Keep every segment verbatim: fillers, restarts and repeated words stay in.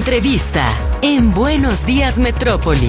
Entrevista en Buenos Días Metrópoli.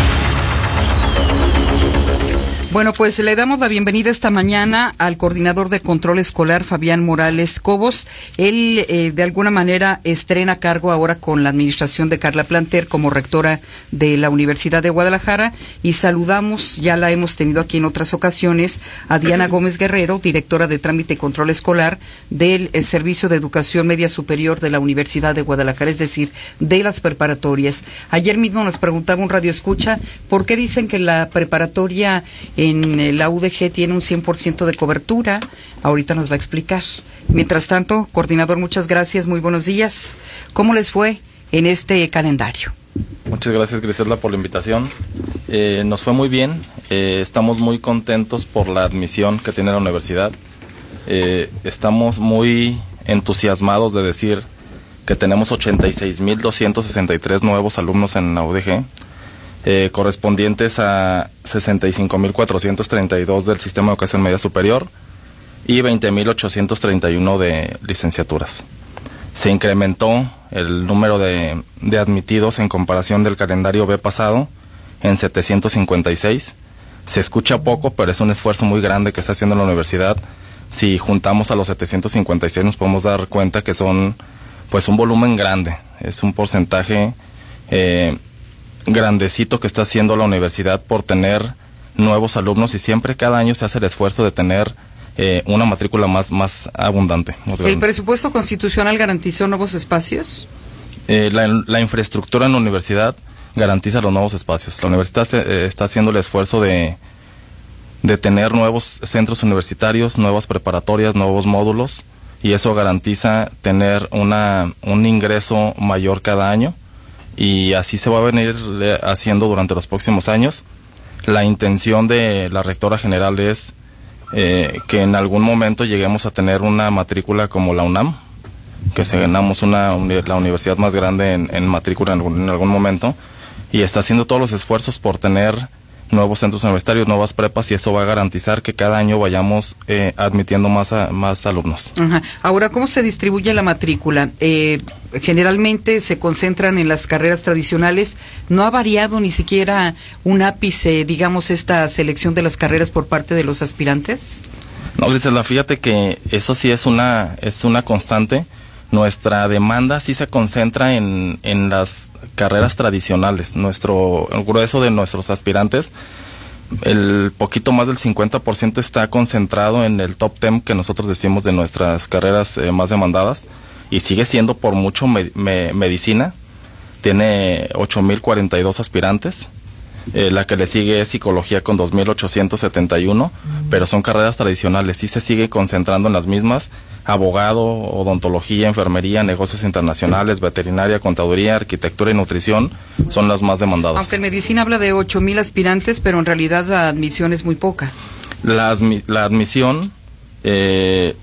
Bueno, pues le damos la bienvenida esta mañana al coordinador de control escolar, Fabián Morales Cobos. Él, eh, de alguna manera, estrena cargo ahora con la administración de Carla Planter como rectora de la Universidad de Guadalajara. Y saludamos, ya la hemos tenido aquí en otras ocasiones, a Diana Gómez Guerrero, directora de Trámite y Control Escolar del eh, Servicio de Educación Media Superior de la Universidad de Guadalajara, es decir, de las preparatorias. Ayer mismo nos preguntaba un radioescucha, ¿por qué dicen que la preparatoria en la U D G tiene un cien por ciento de cobertura? Ahorita nos va a explicar. Mientras tanto, coordinador, muchas gracias, muy buenos días. ¿Cómo les fue en este calendario? Muchas gracias, Griselda, por la invitación. Eh, nos fue muy bien, eh, estamos muy contentos por la admisión que tiene la universidad. Eh, estamos muy entusiasmados de decir que tenemos ochenta y seis mil doscientos sesenta y tres nuevos alumnos en la U D G. Eh, correspondientes a sesenta y cinco mil cuatrocientos treinta y dos del Sistema de Educación Media Superior y veinte mil ochocientos treinta y uno de licenciaturas. Se incrementó el número de, de admitidos en comparación del calendario B pasado en setecientos cincuenta y seis. Se escucha poco, pero es un esfuerzo muy grande que está haciendo la universidad. Si juntamos a los setecientos cincuenta y seis nos podemos dar cuenta que son pues un volumen grande, es un porcentaje eh, grandecito que está haciendo la universidad por tener nuevos alumnos, y siempre cada año se hace el esfuerzo de tener eh, una matrícula más, más abundante. Más ¿El presupuesto constitucional garantizó nuevos espacios? Eh, la, la infraestructura en la universidad garantiza los nuevos espacios. La universidad se, eh, está haciendo el esfuerzo de, de tener nuevos centros universitarios, nuevas preparatorias, nuevos módulos, y eso garantiza tener una, un ingreso mayor cada año. Y así se va a venir haciendo durante los próximos años. La intención de la rectora general es eh, que en algún momento lleguemos a tener una matrícula como la UNAM, que seamos una, la universidad más grande en, en matrícula en algún, en algún momento, y está haciendo todos los esfuerzos por tener nuevos centros universitarios, nuevas prepas, y eso va a garantizar que cada año vayamos eh, admitiendo más, a, más alumnos. Ajá. Ahora, ¿cómo se distribuye la matrícula? Eh, generalmente se concentran en las carreras tradicionales. ¿No ha variado ni siquiera un ápice, digamos, esta selección de las carreras por parte de los aspirantes? No, Griselda, fíjate que eso sí es una, es una constante. Nuestra demanda sí se concentra en, en las carreras tradicionales. Nuestro, el grueso de nuestros aspirantes, el poquito más del cincuenta por ciento está concentrado en el top diez que nosotros decimos de nuestras carreras eh, más demandadas, y sigue siendo por mucho me, me, medicina. Tiene ocho mil cuarenta y dos aspirantes. Eh, la que le sigue es psicología con dos mil ochocientos setenta y uno, pero son carreras tradicionales, sí se sigue concentrando en las mismas: abogado, odontología, enfermería, negocios internacionales, veterinaria, contaduría, arquitectura y nutrición son las más demandadas. Aunque en medicina habla de ocho mil aspirantes, pero en realidad la admisión es muy poca. La, la admisión, eh,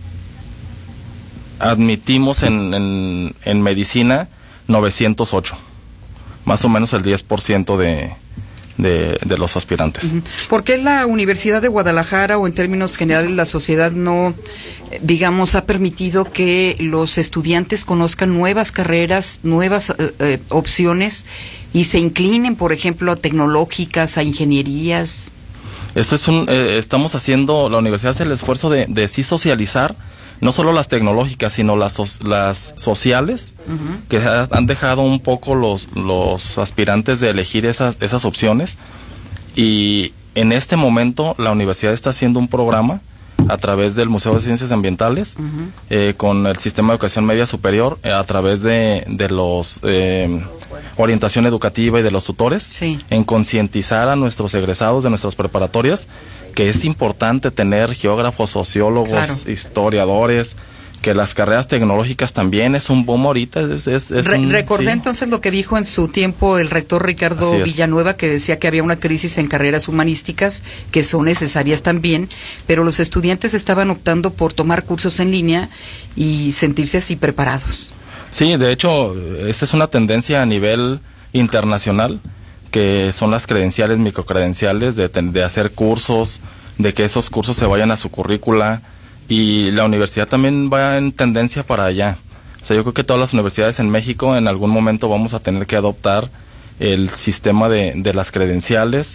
admitimos en, en, en medicina novecientos ocho, más o menos el diez por ciento de... De, de los aspirantes. ¿Por qué la Universidad de Guadalajara, o en términos generales la sociedad, no, digamos, ha permitido que los estudiantes conozcan nuevas carreras, nuevas eh, eh, opciones, y se inclinen, por ejemplo, a tecnológicas, a ingenierías? Esto es un, eh, estamos haciendo, la universidad hace el esfuerzo de, de sí socializar, no solo las tecnológicas, sino las, las sociales, uh-huh. que han dejado un poco los, los aspirantes de elegir esas, esas opciones. Y en este momento la universidad está haciendo un programa a través del Museo de Ciencias Ambientales, uh-huh. eh, con el Sistema de Educación Media Superior, eh, a través de, de los eh, orientación educativa y de los tutores, sí. en concientizar a nuestros egresados de nuestras preparatorias que es importante tener geógrafos, sociólogos, claro. historiadores, que las carreras tecnológicas también es un boom ahorita. Es, es, es Re, un, recordé sí. entonces lo que dijo en su tiempo el rector Ricardo Villanueva, que decía que había una crisis en carreras humanísticas, que son necesarias también, pero los estudiantes estaban optando por tomar cursos en línea y sentirse así preparados. Sí, de hecho, esta es una tendencia a nivel internacional, que son las credenciales, microcredenciales, de, de hacer cursos, de que esos cursos se vayan a su currícula, y la universidad también va en tendencia para allá. O sea, yo creo que todas las universidades en México en algún momento vamos a tener que adoptar el sistema de, de las credenciales,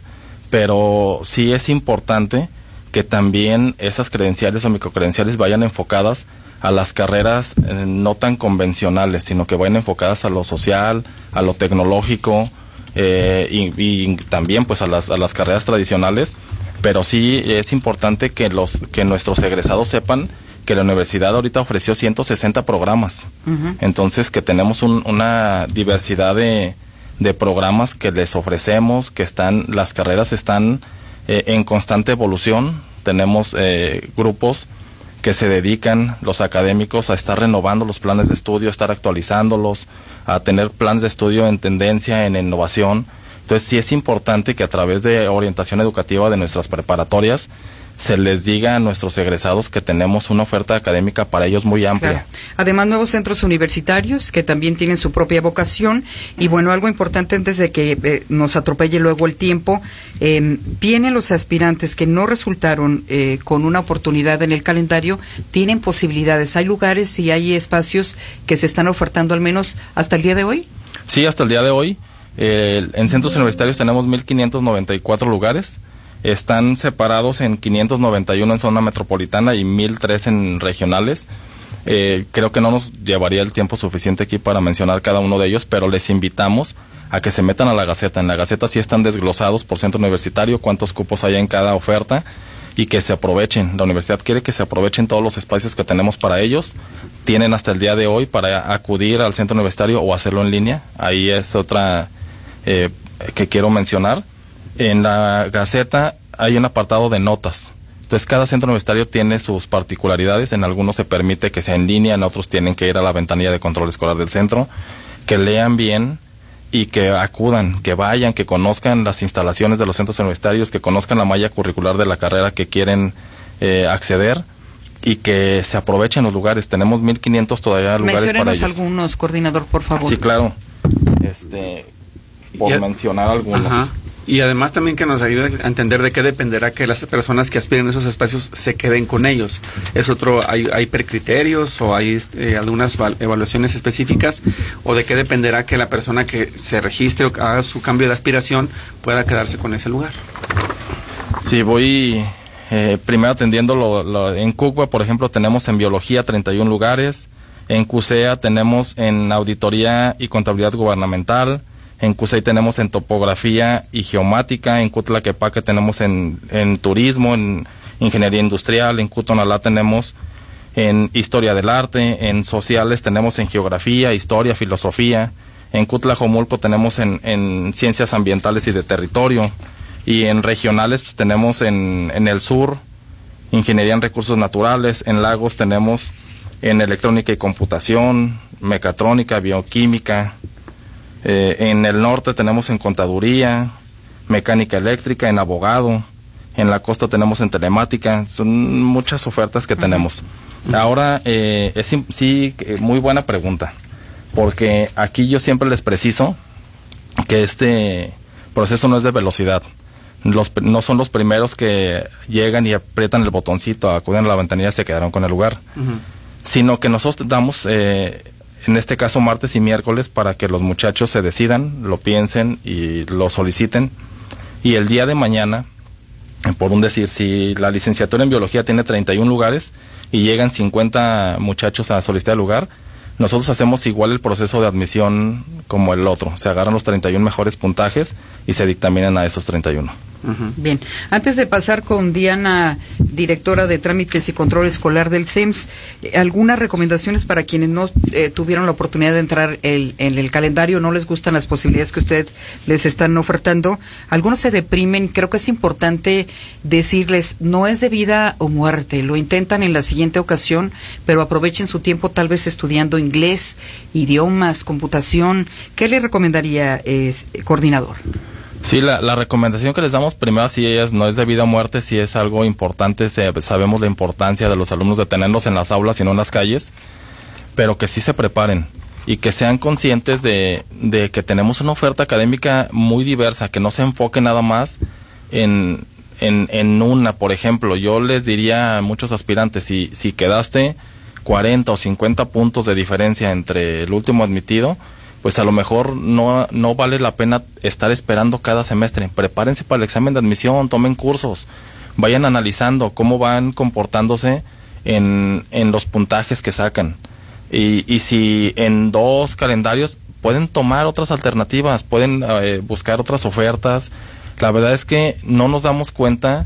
pero sí es importante que también esas credenciales o microcredenciales vayan enfocadas a las carreras eh, no tan convencionales, sino que vayan enfocadas a lo social, a lo tecnológico, eh, y, y también pues a las, a las carreras tradicionales, pero sí es importante que los que nuestros egresados sepan que la universidad ahorita ofreció ciento sesenta programas. Uh-huh. Entonces que tenemos un, una diversidad de, de programas que les ofrecemos, que están, las carreras están eh, en constante evolución. Tenemos eh, grupos que se dedican, los académicos, a estar renovando los planes de estudio, a estar actualizándolos, a tener planes de estudio en tendencia, en innovación. Entonces sí es importante que a través de orientación educativa de nuestras preparatorias se les diga a nuestros egresados que tenemos una oferta académica para ellos muy amplia. Claro. Además, nuevos centros universitarios que también tienen su propia vocación. Y bueno, algo importante antes de que eh, nos atropelle luego el tiempo, eh, vienen los aspirantes que no resultaron eh, con una oportunidad en el calendario, tienen posibilidades. ¿Hay lugares y hay espacios que se están ofertando al menos hasta el día de hoy? Sí, hasta el día de hoy. Eh, en centros universitarios tenemos mil quinientos noventa y cuatro lugares. Están separados en quinientos noventa y uno en zona metropolitana y mil tres en regionales. Eh, creo que no nos llevaría el tiempo suficiente aquí para mencionar cada uno de ellos, pero les invitamos a que se metan a la Gaceta. En la Gaceta sí están desglosados por centro universitario, cuántos cupos hay en cada oferta, y que se aprovechen. La universidad quiere que se aprovechen todos los espacios que tenemos para ellos. Tienen hasta el día de hoy para acudir al centro universitario o hacerlo en línea. Ahí es otra eh, que quiero mencionar. En la Gaceta hay un apartado de notas. Entonces cada centro universitario tiene sus particularidades. En algunos se permite que sea en línea, en otros tienen que ir a la ventanilla de control escolar del centro. Que lean bien y que acudan, que vayan, que conozcan las instalaciones de los centros universitarios, que conozcan la malla curricular de la carrera que quieren eh, acceder, y que se aprovechen los lugares. Tenemos mil quinientos todavía lugares para ellos. Menciónenos algunos, coordinador, por favor. Sí, claro. Este, por a, mencionar algunos. Ajá. Y además también que nos ayude a entender de qué dependerá que las personas que aspiren a esos espacios se queden con ellos. ¿Es otro, hay, hay precriterios o hay eh, algunas evaluaciones específicas? ¿O de qué dependerá que la persona que se registre o haga su cambio de aspiración pueda quedarse con ese lugar? Sí, voy eh, primero atendiendo lo, lo, en CUCBA, por ejemplo, tenemos en biología treinta y uno lugares, en CUSEA tenemos en auditoría y contabilidad gubernamental, en CUSEI tenemos en topografía y geomática, en Cutlaquepaque tenemos en, en turismo, en ingeniería industrial, en Cutonalá tenemos en historia del arte, en sociales tenemos en geografía, historia, filosofía, en Cutlajomulco tenemos en, en ciencias ambientales y de territorio, y en regionales pues tenemos en, en el sur ingeniería en recursos naturales, en Lagos tenemos en electrónica y computación, mecatrónica, bioquímica. Eh, en el norte tenemos en contaduría, mecánica eléctrica, en abogado, en la costa tenemos en telemática. Son muchas ofertas que uh-huh. tenemos. Ahora, eh, es sí, muy buena pregunta, porque aquí yo siempre les preciso que este proceso no es de velocidad. Los, no son los primeros que llegan y aprietan el botoncito, acuden a la ventanilla y se quedaron con el lugar, uh-huh. sino que nosotros damos... Eh, en este caso martes y miércoles, para que los muchachos se decidan, lo piensen y lo soliciten. Y el día de mañana, por un decir, si la licenciatura en biología tiene treinta y uno lugares y llegan cincuenta muchachos a solicitar el lugar, nosotros hacemos igual el proceso de admisión como el otro. Se agarran los treinta y uno mejores puntajes y se dictaminan a esos treinta y uno. Uh-huh. Bien, antes de pasar con Diana, directora de Trámites y Control Escolar del C E M S, ¿algunas recomendaciones para quienes no eh, tuvieron la oportunidad de entrar el, en el calendario, no les gustan las posibilidades que usted les están ofertando? Algunos se deprimen, creo que es importante decirles, no es de vida o muerte, lo intentan en la siguiente ocasión, pero aprovechen su tiempo tal vez estudiando inglés, idiomas, computación. ¿Qué le recomendaría, eh, coordinador? Sí, la, la recomendación que les damos primero, si ellas no es de vida o muerte, si es algo importante, se, sabemos la importancia de los alumnos de tenerlos en las aulas y no en las calles, pero que sí se preparen y que sean conscientes de, de que tenemos una oferta académica muy diversa, que no se enfoque nada más en, en, en una. Por ejemplo, yo les diría a muchos aspirantes, si, si quedaste cuarenta o cincuenta puntos de diferencia entre el último admitido, pues a lo mejor no, no vale la pena estar esperando cada semestre. Prepárense para el examen de admisión, tomen cursos, vayan analizando cómo van comportándose en, en los puntajes que sacan. Y, y si en dos calendarios pueden tomar otras alternativas, pueden eh, buscar otras ofertas. La verdad es que no nos damos cuenta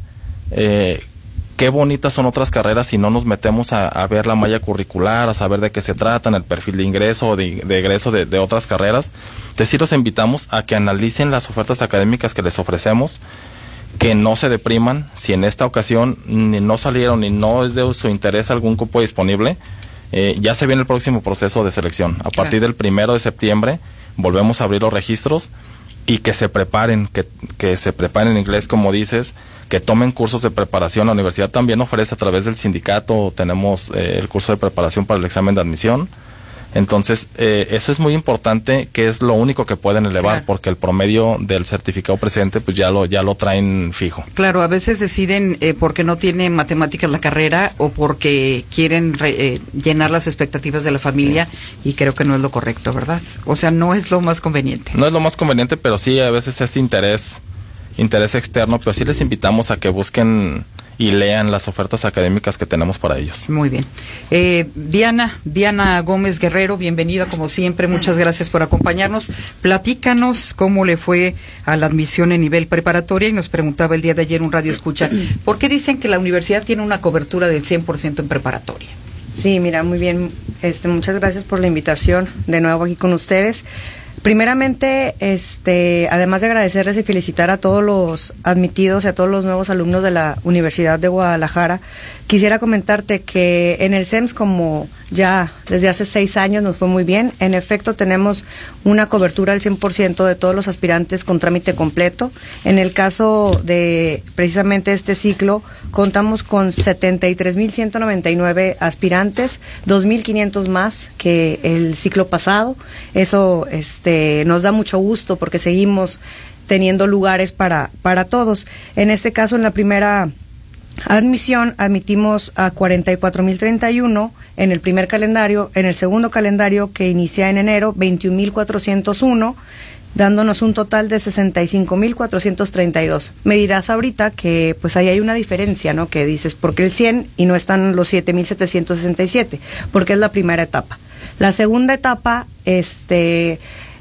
eh, qué bonitas son otras carreras si no nos metemos a, a ver la malla curricular, a saber de qué se tratan, el perfil de ingreso o de, de egreso de, de otras carreras. Entonces sí los invitamos a que analicen las ofertas académicas que les ofrecemos, que no se depriman si en esta ocasión ni no salieron y no es de su interés algún cupo disponible. Eh, ya se viene el próximo proceso de selección. A partir del primero de septiembre volvemos a abrir los registros y que se preparen, que, que se preparen en inglés, como dices, que tomen cursos de preparación. La universidad también ofrece a través del sindicato, tenemos eh, el curso de preparación para el examen de admisión. Entonces, eh, eso es muy importante, que es lo único que pueden elevar, claro, porque el promedio del certificado presente, pues ya lo ya lo traen fijo. Claro, a veces deciden eh, porque no tienen matemáticas la carrera o porque quieren re, eh, llenar las expectativas de la familia, y creo que no es lo correcto, ¿verdad? O sea, no es lo más conveniente. No es lo más conveniente, pero sí a veces es interés, interés externo, pero sí les invitamos a que busquen y lean las ofertas académicas que tenemos para ellos. Muy bien. Eh, Diana, Diana Gómez Guerrero, bienvenida como siempre, muchas gracias por acompañarnos. Platícanos cómo le fue a la admisión en nivel preparatoria, y nos preguntaba el día de ayer un radio escucha, ¿por qué dicen que la universidad tiene una cobertura del cien por ciento en preparatoria? Sí, mira, muy bien, este, muchas gracias por la invitación de nuevo aquí con ustedes. Primeramente, este, además de agradecerles y felicitar a todos los admitidos y a todos los nuevos alumnos de la Universidad de Guadalajara, quisiera comentarte que en el C E M S, como ya desde hace seis años nos fue muy bien, en efecto tenemos una cobertura del cien por ciento de todos los aspirantes con trámite completo. En el caso de precisamente este ciclo, contamos con setenta y tres mil ciento noventa y nueve aspirantes, dos mil quinientos más que el ciclo pasado. Eso este, nos da mucho gusto porque seguimos teniendo lugares para, para todos. En este caso, en la primera admisión, admitimos a cuarenta y cuatro mil treinta y uno en el primer calendario. En el segundo calendario, que inicia en enero, veintiún mil cuatrocientos uno, dándonos un total de sesenta y cinco mil cuatrocientos treinta y dos. Me dirás ahorita que pues ahí hay una diferencia, ¿no? Que dices, ¿por qué el cien y no están los siete mil setecientos sesenta y siete? Porque es la primera etapa. La segunda etapa, este...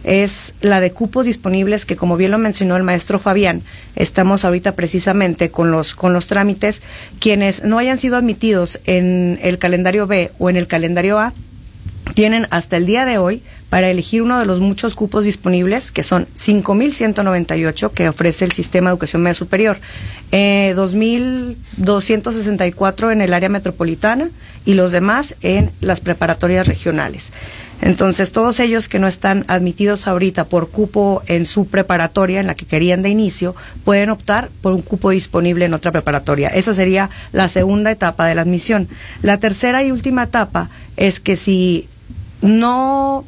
es la de cupos disponibles, que como bien lo mencionó el maestro Fabián, estamos ahorita precisamente con los con los trámites. Quienes no hayan sido admitidos en el calendario B o en el calendario A tienen hasta el día de hoy para elegir uno de los muchos cupos disponibles, que son cinco mil ciento noventa y ocho que ofrece el Sistema de Educación Media Superior, eh, dos mil doscientos sesenta y cuatro en el área metropolitana y los demás en las preparatorias regionales. Entonces, todos ellos que no están admitidos ahorita por cupo en su preparatoria, en la que querían de inicio, pueden optar por un cupo disponible en otra preparatoria. Esa sería la segunda etapa de la admisión. La tercera y última etapa es que si no...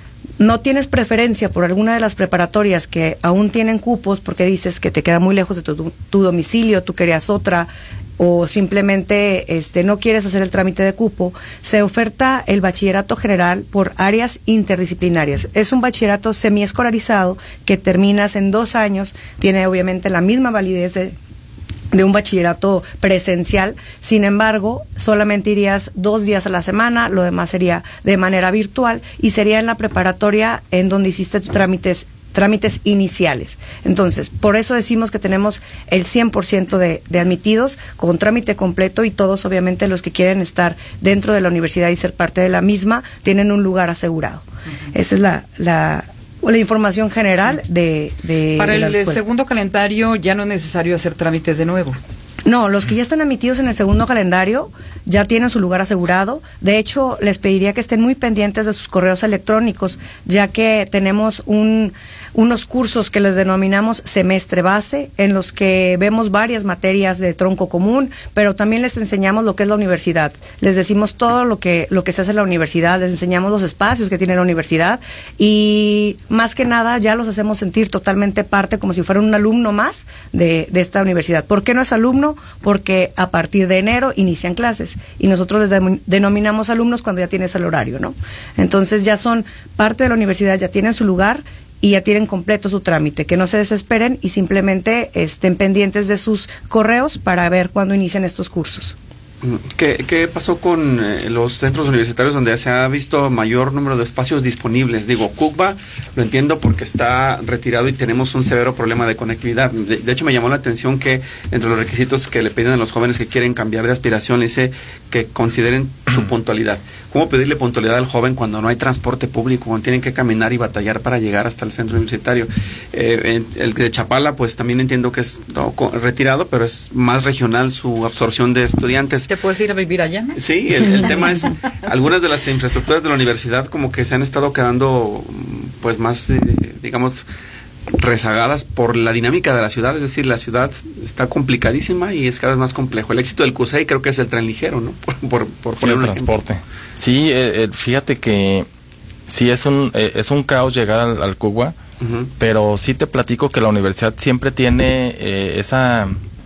no tienes preferencia por alguna de las preparatorias que aún tienen cupos, porque dices que te queda muy lejos de tu, tu domicilio, tú querías otra, o simplemente este, no quieres hacer el trámite de cupo, se oferta el bachillerato general por áreas interdisciplinarias. Es un bachillerato semiescolarizado que terminas en dos años, tiene obviamente la misma validez de de un bachillerato presencial. Sin embargo, solamente irías dos días a la semana, lo demás sería de manera virtual, y sería en la preparatoria en donde hiciste tus trámites trámites iniciales. Entonces, por eso decimos que tenemos el cien por ciento de, de admitidos con trámite completo, y todos, obviamente, los que quieren estar dentro de la universidad y ser parte de la misma, tienen un lugar asegurado. Uh-huh. Esa es la... la la información general sí. de, de Para de el segundo calendario ya no es necesario hacer trámites de nuevo. No, los que ya están admitidos en el segundo calendario ya tienen su lugar asegurado. De hecho, les pediría que estén muy pendientes de sus correos electrónicos, ya que tenemos un unos cursos que les denominamos semestre base, en los que vemos varias materias de tronco común, pero también les enseñamos lo que es la universidad. Les decimos todo lo que lo que se hace en la universidad, les enseñamos los espacios que tiene la universidad, y más que nada ya los hacemos sentir totalmente parte, como si fuera un alumno más de, de esta universidad. ¿Por qué no es alumno? año porque a partir de enero inician clases y nosotros les de- denominamos alumnos cuando ya tienes el horario, ¿no? Entonces ya son parte de la universidad, ya tienen su lugar y ya tienen completo su trámite, que no se desesperen y simplemente estén pendientes de sus correos para ver cuándo inician estos cursos. ¿Qué, qué pasó con eh, los centros universitarios donde se ha visto mayor número de espacios disponibles? Digo, Cucba lo entiendo porque está retirado y tenemos un severo problema de conectividad. De, de hecho, me llamó la atención que entre los requisitos que le piden a los jóvenes que quieren cambiar de aspiración, le dice que consideren su puntualidad. ¿Cómo pedirle puntualidad al joven cuando no hay transporte público, cuando tienen que caminar y batallar para llegar hasta el centro universitario? Eh, el de Chapala, pues también entiendo que es no, retirado, pero es más regional su absorción de estudiantes. ¿Te puedes ir a vivir allá, no? Sí, el, el tema es, algunas de las infraestructuras de la universidad como que se han estado quedando, pues más, eh, digamos, rezagadas por la dinámica de la ciudad, es decir, la ciudad está complicadísima y es cada vez más complejo. El éxito del CUSEI creo que es el tren ligero, ¿no? Por, por, por sí, poner el un transporte. ejemplo. Sí, eh, eh, fíjate que sí es un eh, es un caos llegar al, al Cucba, uh-huh. Pero sí te platico que la universidad siempre tiene eh, esa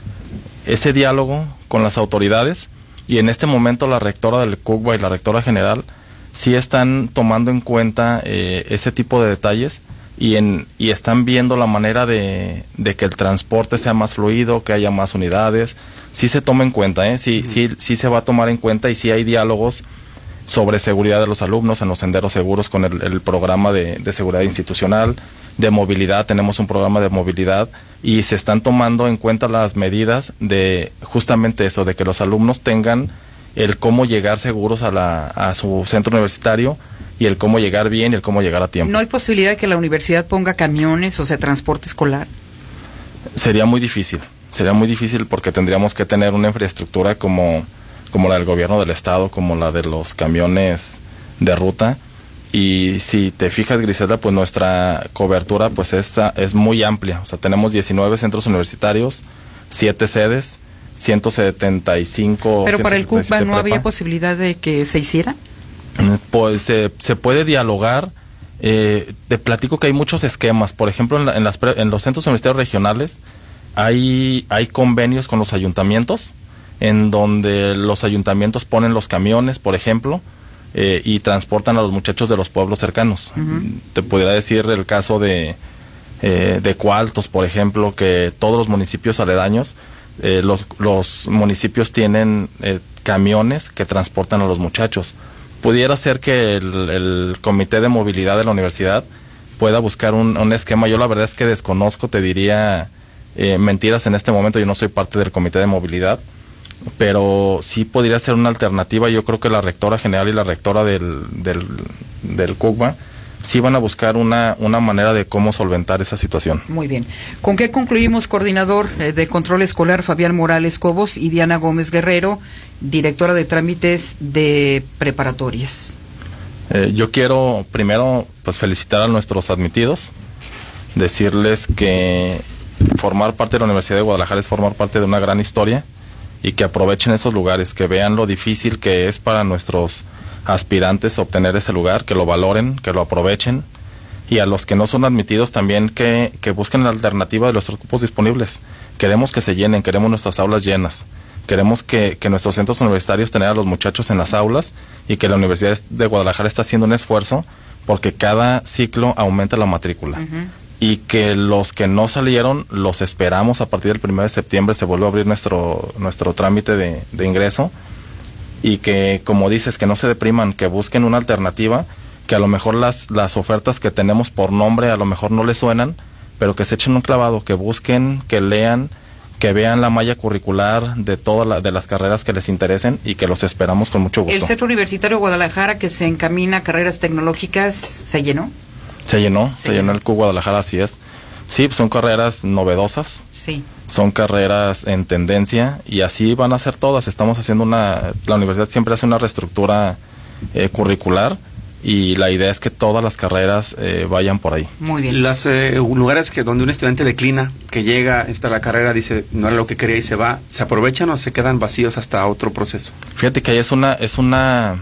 ese diálogo con las autoridades y en este momento la rectora del Cucba y la rectora general sí están tomando en cuenta eh, ese tipo de detalles y en y están viendo la manera de, de que el transporte sea más fluido, que haya más unidades. Sí se toma en cuenta, ¿eh? Sí, uh-huh. sí, sí se va a tomar en cuenta y sí hay diálogos sobre seguridad de los alumnos en los senderos seguros con el, el programa de, de seguridad institucional, de movilidad, tenemos un programa de movilidad y se están tomando en cuenta las medidas de justamente eso, de que los alumnos tengan el cómo llegar seguros a, la, a su centro universitario y el cómo llegar bien y el cómo llegar a tiempo. ¿No hay posibilidad de que la universidad ponga camiones, o sea, transporte escolar? Sería muy difícil, sería muy difícil porque tendríamos que tener una infraestructura como... como la del gobierno del estado, como la de los camiones de ruta. Y si te fijas, Griselda, pues nuestra cobertura pues es, es muy amplia. O sea, tenemos diecinueve centros universitarios, siete sedes, ciento setenta y cinco... Pero para el Cucba, ¿no prepa. había posibilidad de que se hiciera? Pues eh, se puede dialogar. Eh, te platico que hay muchos esquemas. Por ejemplo, en, la, en, las pre, en los centros universitarios regionales hay, hay convenios con los ayuntamientos, en donde los ayuntamientos ponen los camiones, por ejemplo, eh, y transportan a los muchachos de los pueblos cercanos. Uh-huh. Te podría decir el caso de, eh, de Coaltos, por ejemplo, que todos los municipios aledaños, eh, los, los municipios tienen eh, camiones que transportan a los muchachos. Pudiera ser que el, el Comité de Movilidad de la universidad pueda buscar un, un esquema. Yo la verdad es que desconozco, te diría eh, mentiras en este momento, yo no soy parte del Comité de Movilidad, pero sí podría ser una alternativa. Yo creo que la rectora general y la rectora del, del, del Cucba sí van a buscar una, una manera de cómo solventar esa situación. Muy bien. ¿Con qué concluimos, coordinador eh, de control escolar Fabián Morales Cobos y Diana Gómez Guerrero, directora de trámites de preparatorias? Eh, yo quiero primero pues felicitar a nuestros admitidos, decirles que formar parte de la Universidad de Guadalajara es formar parte de una gran historia y que aprovechen esos lugares, que vean lo difícil que es para nuestros aspirantes obtener ese lugar, que lo valoren, que lo aprovechen, y a los que no son admitidos también que, que busquen la alternativa de nuestros cupos disponibles. Queremos que se llenen, queremos nuestras aulas llenas, queremos que, que nuestros centros universitarios tengan a los muchachos en las aulas y que la Universidad de Guadalajara está haciendo un esfuerzo porque cada ciclo aumenta la matrícula. Uh-huh. Y que los que no salieron, los esperamos a partir del primero de septiembre, se vuelve a abrir nuestro nuestro trámite de, de ingreso, y que, como dices, que no se depriman, que busquen una alternativa, que a lo mejor las, las ofertas que tenemos por nombre a lo mejor no les suenan, pero que se echen un clavado, que busquen, que lean, que vean la malla curricular de todas la, de las carreras que les interesen, y que los esperamos con mucho gusto. ¿El Centro Universitario Guadalajara, que se encamina a carreras tecnológicas, se llenó? Se llenó, se, se llenó el Cucba Guadalajara, así es. Sí, son carreras novedosas, sí. Son carreras en tendencia y así van a ser todas. Estamos haciendo una, la universidad siempre hace una reestructura eh, curricular y la idea es que todas las carreras eh, vayan por ahí. Muy bien. Los eh, lugares que donde un estudiante declina, que llega, está la carrera, dice no era lo que quería y se va, ¿se aprovechan o se quedan vacíos hasta otro proceso? Fíjate que ahí es una, es una,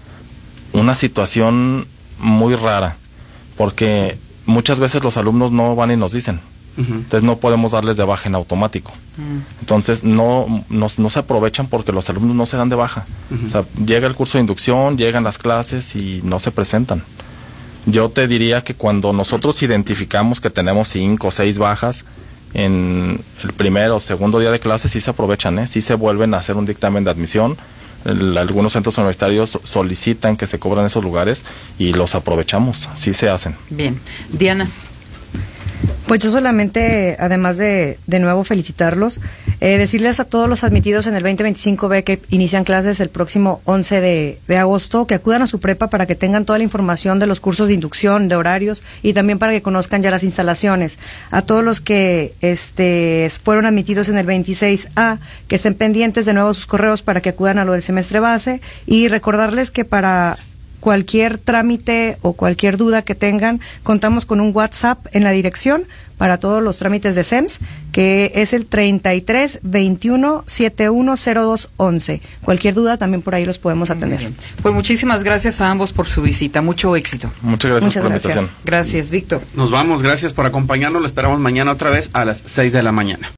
una situación muy rara, porque muchas veces los alumnos no van y nos dicen, Uh-huh. Entonces no podemos darles de baja en automático. Uh-huh. Entonces no, no, no se aprovechan porque los alumnos no se dan de baja. Uh-huh. O sea, llega el curso de inducción, llegan las clases y no se presentan. Yo te diría que cuando nosotros identificamos que tenemos cinco o seis bajas en el primer o segundo día de clase, sí se aprovechan, ¿eh? Sí se vuelven a hacer un dictamen de admisión. El, algunos centros universitarios solicitan que se cobran esos lugares y los aprovechamos, sí se hacen. Bien. Diana. Pues yo solamente, además de de nuevo felicitarlos, eh, decirles a todos los admitidos en el veinte veinticinco B que inician clases el próximo once de agosto, que acudan a su prepa para que tengan toda la información de los cursos de inducción, de horarios, y también para que conozcan ya las instalaciones. A todos los que este fueron admitidos en el veintiséis A, que estén pendientes de nuevo sus correos para que acudan a lo del semestre base, y recordarles que para cualquier trámite o cualquier duda que tengan, contamos con un WhatsApp en la dirección para todos los trámites de S E M S, que es el treinta y tres veintiuno setenta y uno cero dos once. Cualquier duda también por ahí los podemos atender. Pues muchísimas gracias a ambos por su visita. Mucho éxito. Muchas gracias Muchas por gracias. la invitación. Gracias, Víctor. Nos vamos, gracias por acompañarnos. Lo esperamos mañana otra vez a las seis de la mañana.